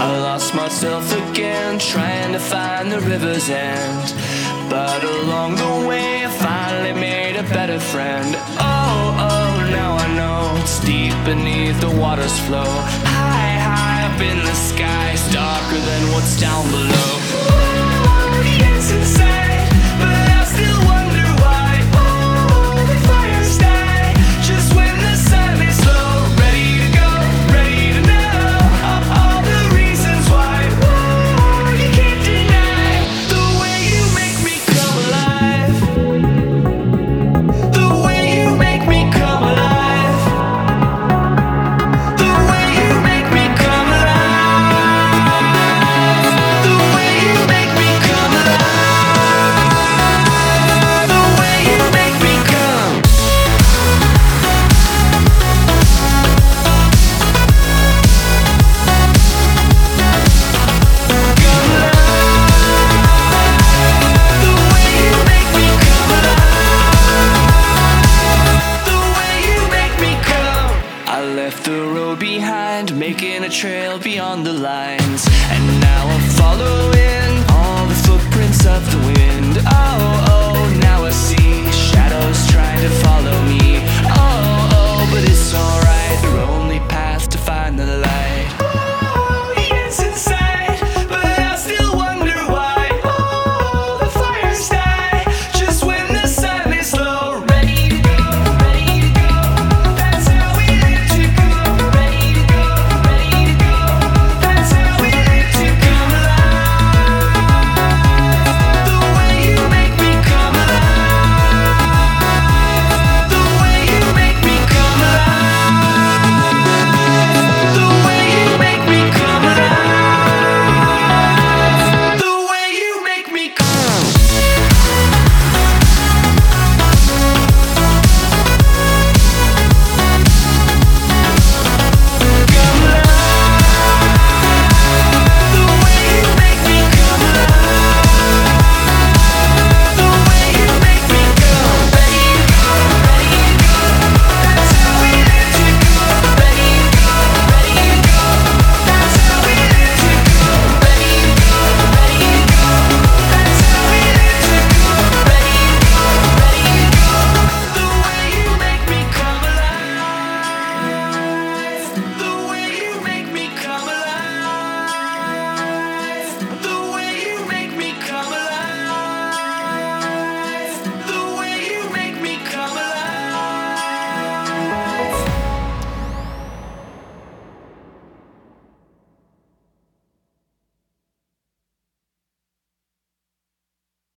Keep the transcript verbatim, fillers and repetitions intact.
I lost myself again, trying to find the river's end. But along the way I finally made a better friend. Oh, oh, now I know it's deep beneath the water's flow. High, high up in the sky, it's darker than what's down below. Ooh, it's inside, but I still wonder why. Ooh, the fires die just when the sun is low. Ready to go, ready to know all, all the reasons why. Ooh, you can't deny the way you make me come alive. The way you make me come alive. The way you make me come alive. The way you make me come alive. The way you make me come. Come alive. The way you make me come alive. The way you make me come. I left the road behind, making a trail beyond the lines. And now I'm following all the footprints of the wind. Oh, oh, now I see shadows trying to follow me.